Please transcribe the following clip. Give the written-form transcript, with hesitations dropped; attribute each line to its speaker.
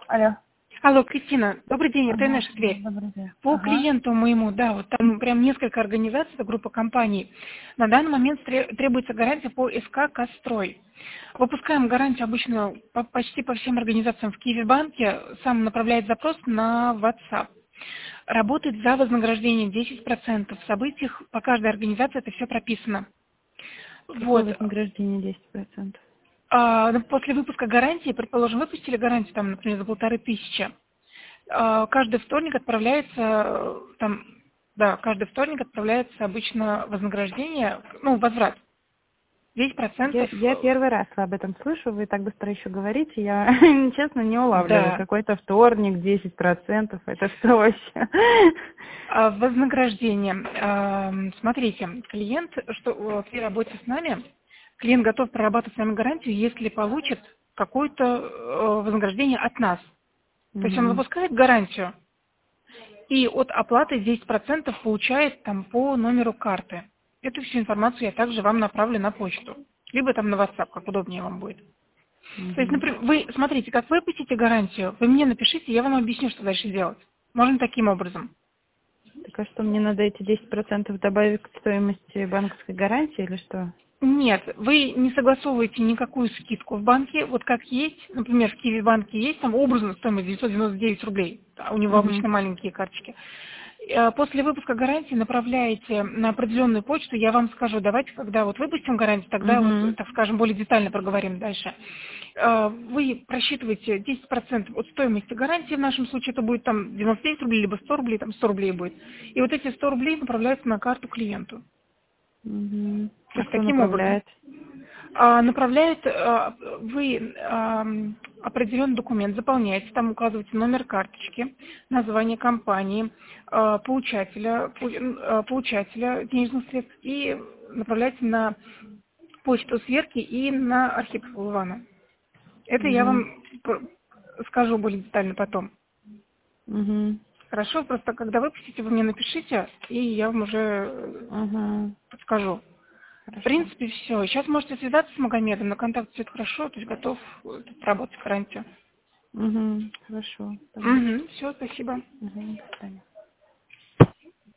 Speaker 1: Алло.
Speaker 2: Алло, Кристина, добрый день, это
Speaker 1: Ага,
Speaker 2: Инесса Тверь.
Speaker 1: добрый день.
Speaker 2: По
Speaker 1: Ага.
Speaker 2: клиенту моему, да, вот там прям несколько организаций, это группа компаний. На данный момент требуется гарантия по СК «Кострой». Выпускаем гарантию обычно почти по всем организациям в Киеве-банке. Сам направляет запрос на WhatsApp. Работает за вознаграждение 10%. В событиях по каждой организации это все прописано.
Speaker 1: Какое
Speaker 2: Вот.
Speaker 1: вознаграждение 10%?
Speaker 2: После выпуска гарантии, предположим, выпустили гарантию, там, например, за 1500. Каждый вторник отправляется, каждый вторник отправляется обычно вознаграждение, возврат. 10%,
Speaker 1: Я первый раз об этом слышу, вы так быстро еще говорите, я, честно, не улавливаю.
Speaker 2: да.
Speaker 1: Какой-то вторник, 10%, это что вообще?
Speaker 2: Вознаграждение. Смотрите, клиент, что при работе с нами, клиент готов прорабатывать с нами гарантию, если получит какое-то вознаграждение от нас. То есть он
Speaker 1: Мгм.
Speaker 2: выпускает гарантию, и от оплаты 10% получает там по номеру карты. Эту всю информацию я также вам направлю на почту. Либо там на WhatsApp, как удобнее вам будет. То есть,
Speaker 1: Мгм.
Speaker 2: например, вы смотрите, как вы выпустите гарантию, вы мне напишите, я вам объясню, что дальше делать. Можно таким образом.
Speaker 1: Так а что, мне надо эти 10% добавить к стоимости банковской гарантии или что?
Speaker 2: Нет, вы не согласовываете никакую скидку в банке. Вот как есть, например, в Киеве банке есть там образно стоимость 999 рублей. А у него
Speaker 1: Мгм.
Speaker 2: обычно маленькие карточки. После выпуска гарантии направляете на определенную почту, я вам скажу, давайте, когда вот выпустим гарантию, тогда вот,
Speaker 1: Мгм.
Speaker 2: так скажем, более детально проговорим дальше. Вы просчитываете 10% от стоимости гарантии, в нашем случае это будет там 99 рублей, либо 100 рублей, там 100 рублей будет. И вот эти 100 рублей направляются на карту клиенту.
Speaker 1: Мгм.
Speaker 2: То
Speaker 1: А
Speaker 2: есть
Speaker 1: кто
Speaker 2: таким образом.
Speaker 1: направляет?
Speaker 2: Направляет, вы определенный документ заполняете, там указываете номер карточки, название компании, получателя денежных средств и направляете на почту сверки и на архив Ивана. Это я
Speaker 1: Мгм.
Speaker 2: вам скажу более детально потом.
Speaker 1: Мгм.
Speaker 2: Хорошо, просто когда выпустите, вы мне напишите, и я вам уже
Speaker 1: Ага.
Speaker 2: подскажу. В
Speaker 1: Хорошо.
Speaker 2: принципе, все. Сейчас можете связаться с Магомедом, на контакт все это хорошо, то есть готов работать гарантию.
Speaker 1: Угу. Хорошо. Понятно.
Speaker 2: Угу, все, спасибо.
Speaker 1: Угу. До свидания.